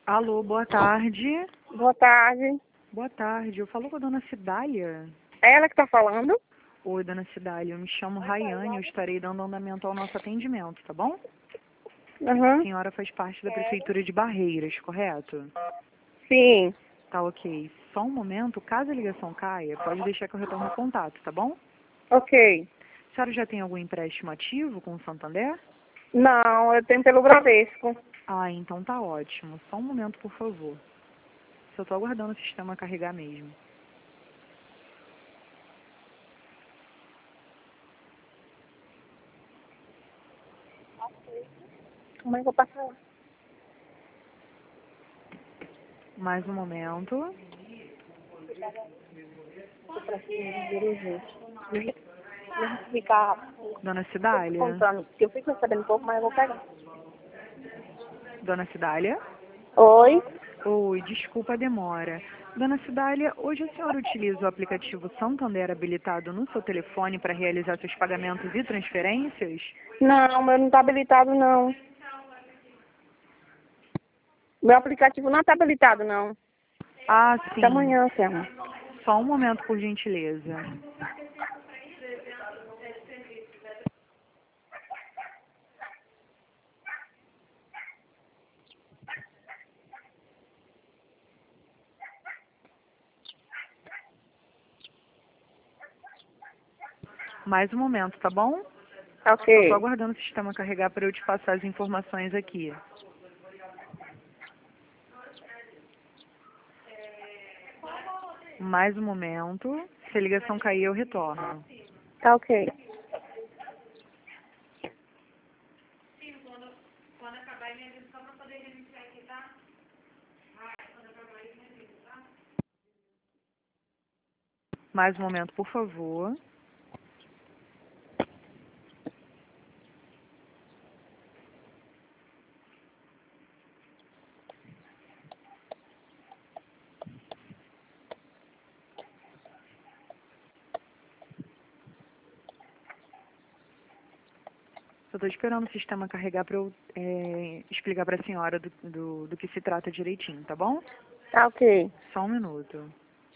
Alô, boa tarde. Boa tarde. Boa tarde. Eu falo com a dona Cidália. É ela que está falando? Oi, dona Cidália. Eu me chamo Rayane. Eu estarei dando andamento ao nosso atendimento, tá bom? A Uhum. senhora faz parte da Prefeitura de Barreiras, correto? Sim. Tá ok. Só um momento. Caso a ligação caia, pode deixar que eu retorno o contato, tá bom? Ok. A senhora já tem algum empréstimo ativo com o Santander? Não, eu tenho pelo Bradesco. Ah, então tá ótimo. Só um momento, por favor. Só tô aguardando o sistema carregar mesmo. Como é que eu passo lá? Mais um momento. Ficar Dona Cidália? contando, porque eu fico recebendo pouco, mas eu vou pegar. Dona Cidália? Oi? Oi, desculpa a demora. Dona Cidália, hoje a senhora utiliza o aplicativo Santander habilitado no seu telefone para realizar seus pagamentos e transferências? Não, meu não está habilitado, não. Meu aplicativo não está habilitado, não. Ah, Até sim. amanhã, Selma. Só um momento, por gentileza. Mais um momento, tá bom? Só estou Ok. aguardando o sistema carregar para eu te passar as informações aqui. Mais um momento. Se a ligação cair, eu retorno. Tá ok. Mais um momento, por favor. Só estou esperando o sistema carregar para eu explicar para a senhora do que se trata direitinho, tá bom? Tá ok. Só um minuto.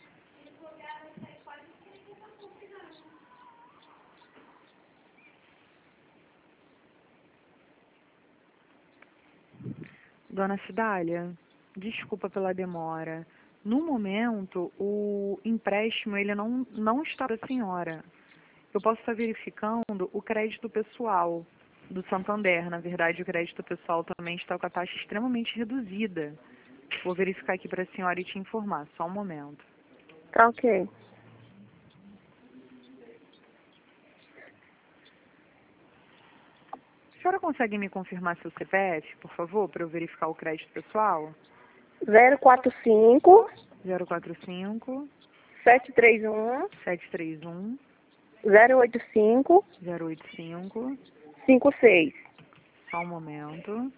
Dona Cidália, desculpa pela demora. No momento, o empréstimo ele não está para a senhora. Eu posso estar verificando o crédito pessoal do Santander. Na verdade, o crédito pessoal também está com a taxa extremamente reduzida. Vou verificar aqui para a senhora e te informar. Só um momento. Tá ok. A senhora consegue me confirmar seu CPF, por favor, para eu verificar o crédito pessoal? 045 045 731 731 085 085. 56. Só um momento.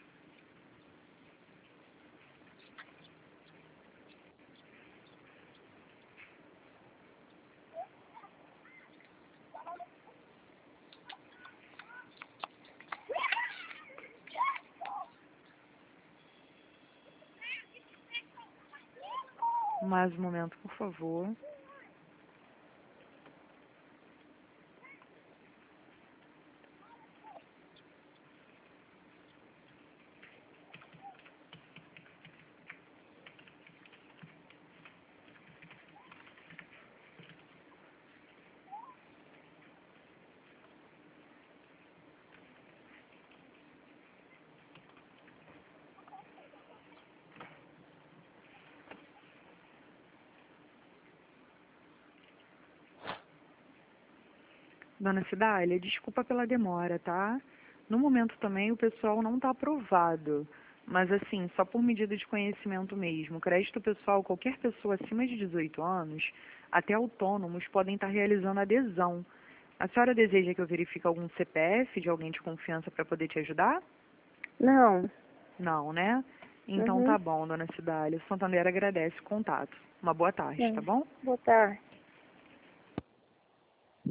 Mais um momento, por favor. Dona Cidália, desculpa pela demora, tá? No momento também o pessoal não está aprovado. Mas assim, só por medida de conhecimento mesmo. Crédito pessoal, qualquer pessoa acima de 18 anos, até autônomos, podem estar realizando adesão. A senhora deseja que eu verifique algum CPF de alguém de confiança para poder te ajudar? Não. Não, né? Então Uhum. tá bom, dona Cidália. O Santander agradece o contato. Uma boa tarde, tá bom? Boa tarde.